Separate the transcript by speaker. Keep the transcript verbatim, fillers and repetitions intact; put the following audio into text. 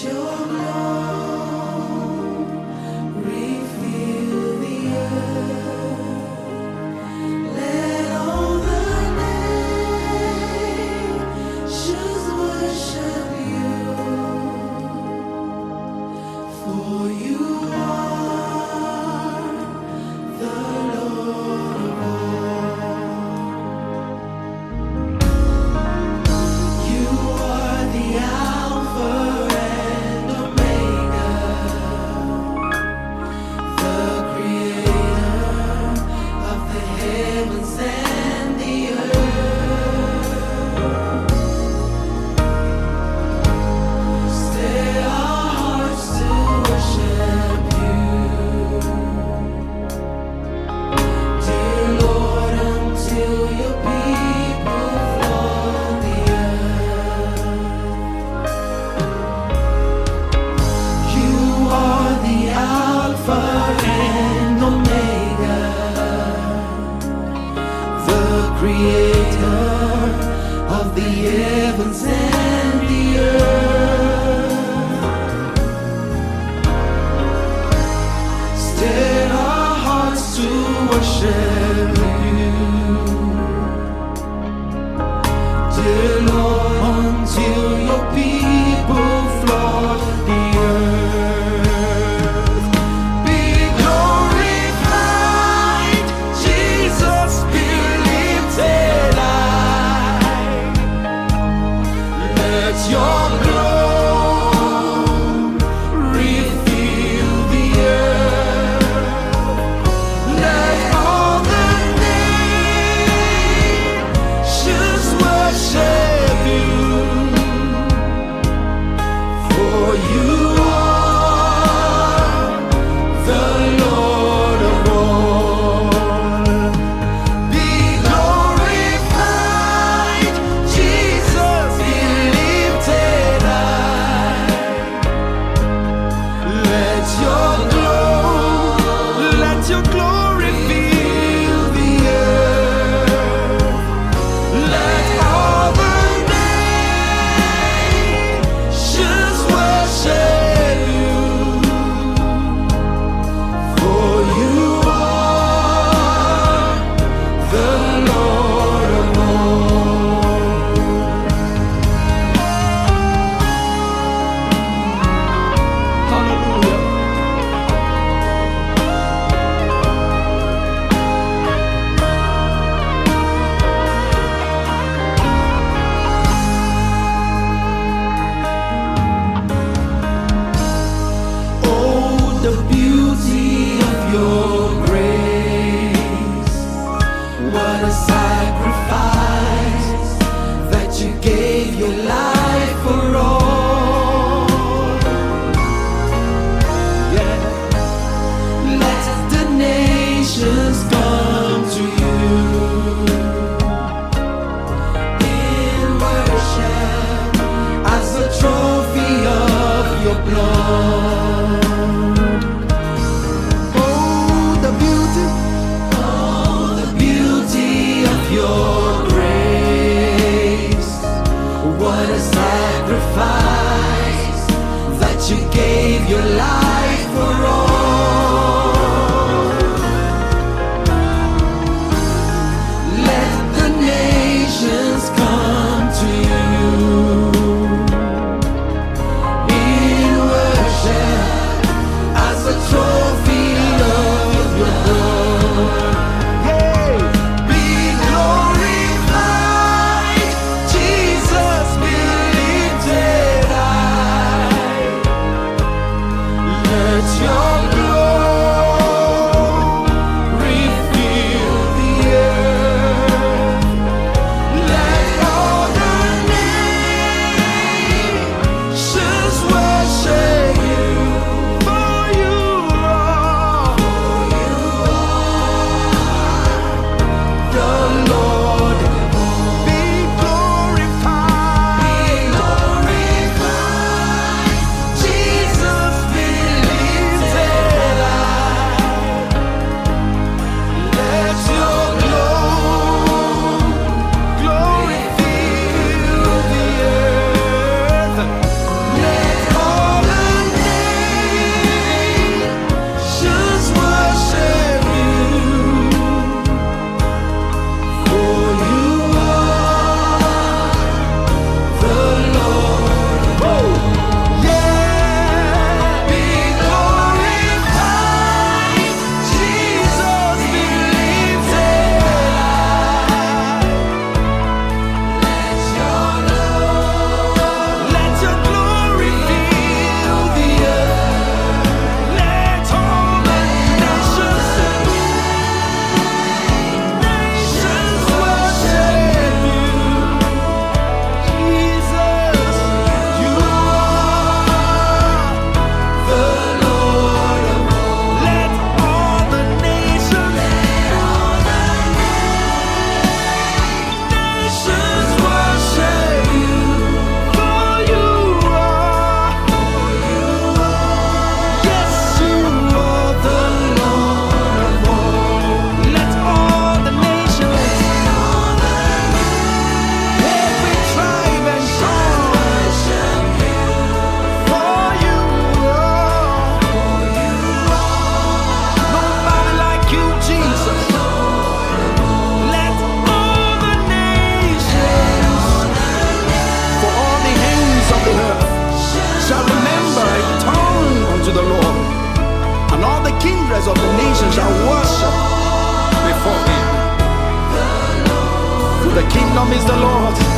Speaker 1: your glory fill the earth. Let all the nations worship you, for you are the Lord of all. You are the Alpha and Omega, the creator of the heavens and the earth. Set our hearts to worship you, dear Lord, until your people flood the earth. You are the Alpha and Omega, the creator of the heavens and the earth. Stir our hearts to worship you, dear Lord, until your people flood the earth. Be glorified, Jesus, be lifted high. Let your glory fill the earth. Let all the nations worship you, for you are the Lord of all. Be glorified, Jesus, be lifted high. Let your glory, let your glory fill the earth. Let all the nations worship you, for you are the Lord of all. Hallelujah. Oh, the beauty of your grace. What a sacrifice that you gave your life for all. Yeah. Let the nations come to you in worship as a trophy of your blood. Oh, the beauty, oh, the beauty of your grace. What a sacrifice that you gave your life for all. Let the nations come to you in worship as a trophy of your blood. Hey, be glorified, Jesus, be lifted high. Let your
Speaker 2: kingdom is the Lord.